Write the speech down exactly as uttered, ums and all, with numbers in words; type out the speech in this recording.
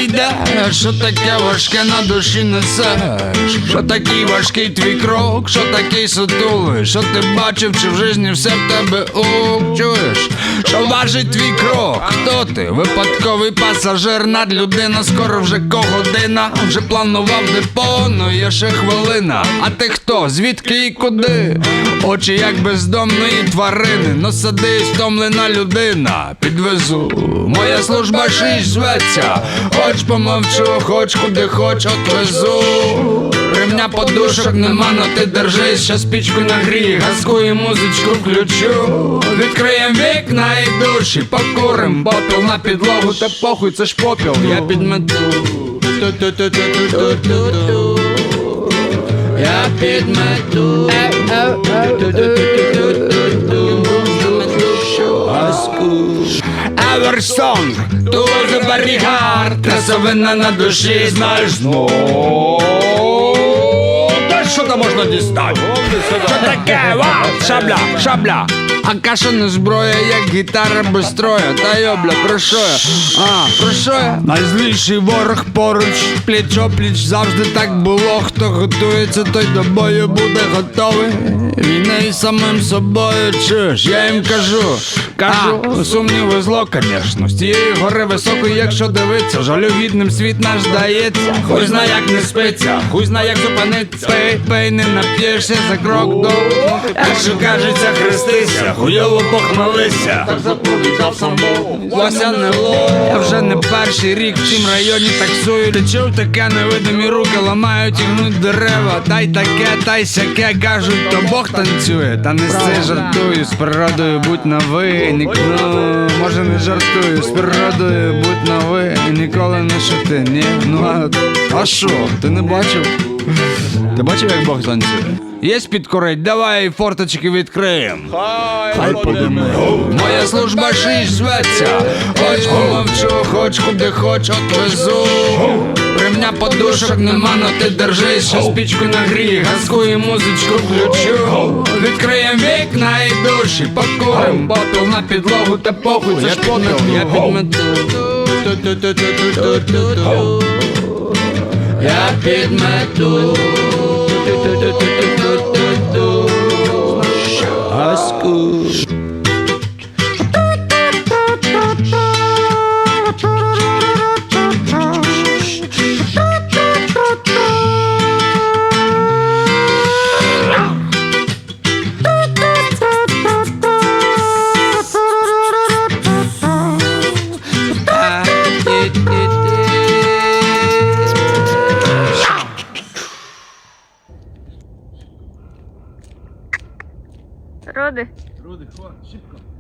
йде, що таке важке на душі несеш? Що такий важкий твій крок, що такий сутулий? Що ти бачив, чи в житті все в тебе ок? Чуєш, що важить твій крок? Хто ти? Випадковий пасажир, надлюдина, скоро вже година. Вже планував депо, ну є ще хвилина. А ти хто? Звідки і куди? Очі як бездомної тварини, но садись, втомлена людина. Підвезу, моя служба шість зветься. Хоч помовчу, хоч куди хоч отвезу. Ремня подушок нема, но ти держись, щас пічку нагрій, газку і музичку включу. Відкриєм вікна і душі, покурим попіл на підлогу, та похуй, це ж попіл, я підмету. Я підмету. Еверсон, дуже барігар, красовина на душі, знаєш знов. Та що там можна дістати? Що таке? Вау! Шабля, шабля. А каша не зброя, як гітара без строя. Та йобля, про що я? А, про що я? Найзліший ворог поруч, пліч-опліч, завжди так було. Хто готується, той до бою буде готовий. Війна із самим собою, чуєш? Я їм кажу, кажу, сумніви зло, конечно. З тієї гори високої, якщо дивиться, жалюгідним світ наш здається. Хуй зна, як не спиться, хуй зна, як зупиниться. Пей, пей, не нап'єшся за крок до. Якщо кажеться, хрестися, хуйово похмелися. Так заповідав сам Бог, Вася не лох. Я вже не перший рік в цім районі таксую. Ти чув таке, невидимі руки ламають і гнуть дерева. Та й таке, та й сяке, кажуть, то Бог танцює. Та не все жартую, з природою будь на ви. Ну, може не жартую, з природою будь на ви. І ніколи не шути, ні, ну а, а що, ти не бачив? Ти бачив, як Бог танцює? Єсть підкорить, давай форточки відкриєм. Хай подиме. Моя служба шість зветься. Хоч помовчу, хоч куди хоч отвезу. Ремня подушок нема, но ти держись, що спічку нагрій, газку і музичку включу. Відкриєм вікна і душі, покурим попіл на підлогу, та похуй, це ж попіл, я підмету. Я підмету. Газку. Роди. Руди, хо, шибко.